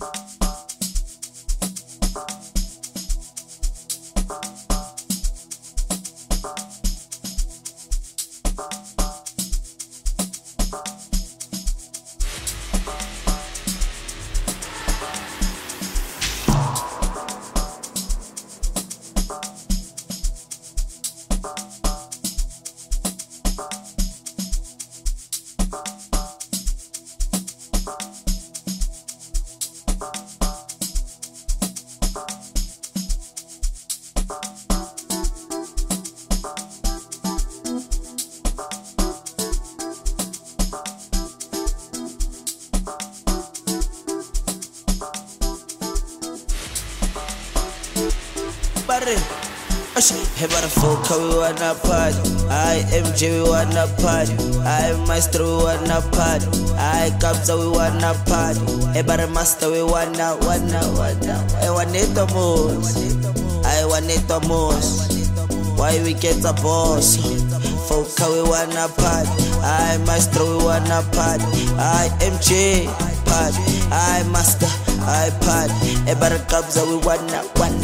Hey, Barafoka, we wanna party. I MJ, we wanna party. I Maestro, we wanna party. I Kabza, we wanna party. Hey, Baramaster, we wanna. I want it the most. I want it the most. Why we get the boss? Foka, we wanna party. I Maestro, we wanna party. I MJ, party. I Master, I party. Hey, Barakabza, we wanna.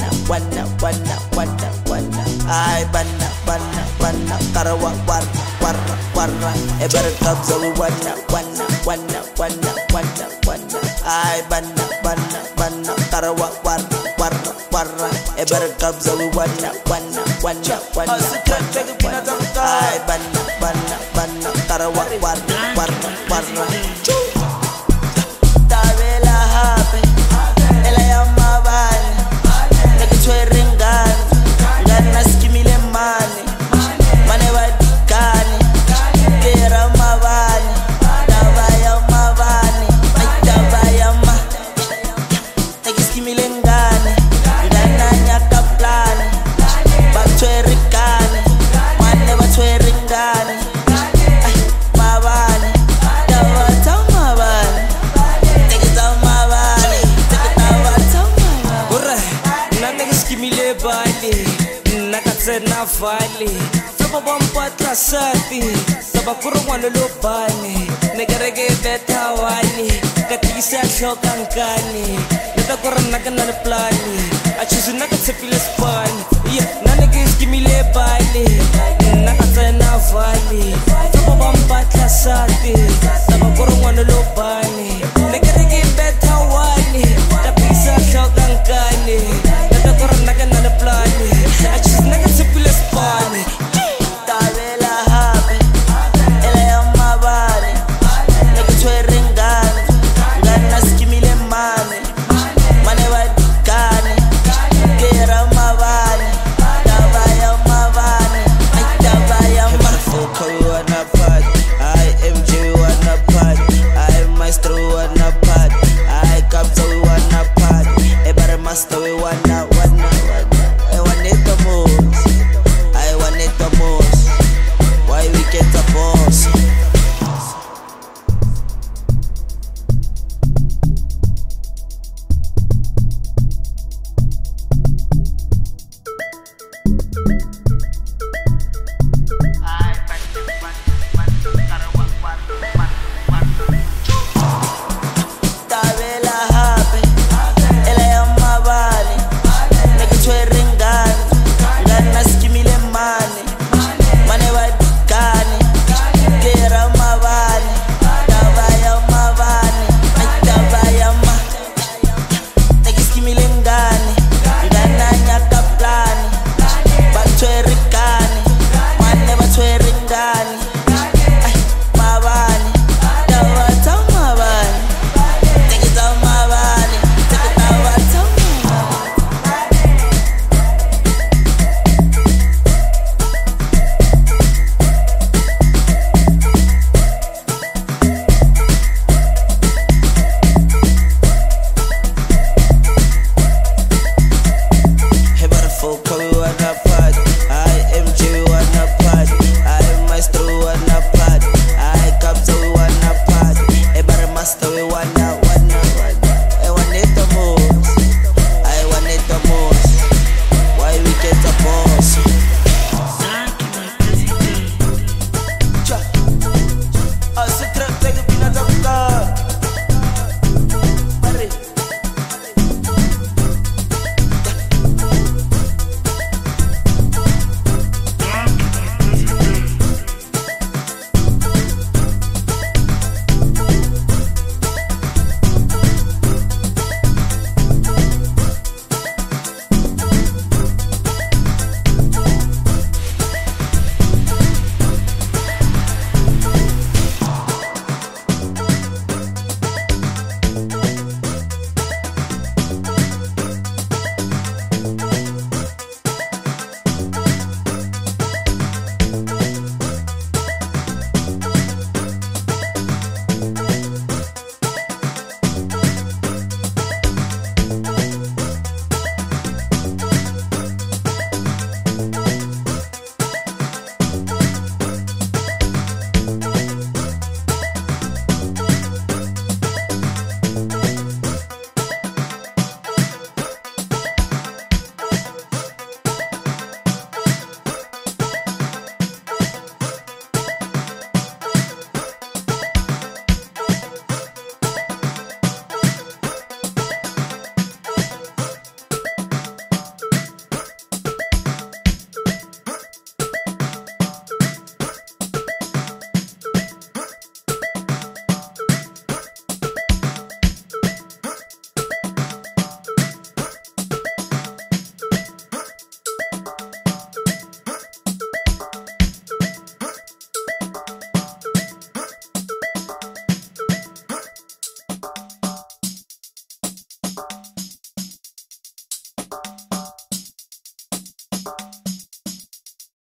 I banna, karawa, warra. Ever Kabza, we wanna. I banna, karawa, warra. Ever Kabza, we wanna. I banna, karawa, warra. Tabela hape, ela yama bani, nekitwe Gana skimile mane wadikane Kera mabane Dabaya mabane Dabaya ma Negi skimile ngane Gana nyaka plane Batwere kane Mane batwere ngane Mabane Dawata mabane Tegeta mabane Tegeta wata mabane Ura, nane skimile bali Nakasena valley, Saba Bampatra Sati, Sabakuru Wanulubani, Negarege Betawani, Katisa Shokankani, Natakuranakan Plani, Achizunaka Sepilas Pani, Nanagis Kimile Bali, Nakasena valley, Saba Bampatra Sati, Sabakuru Wanulubani.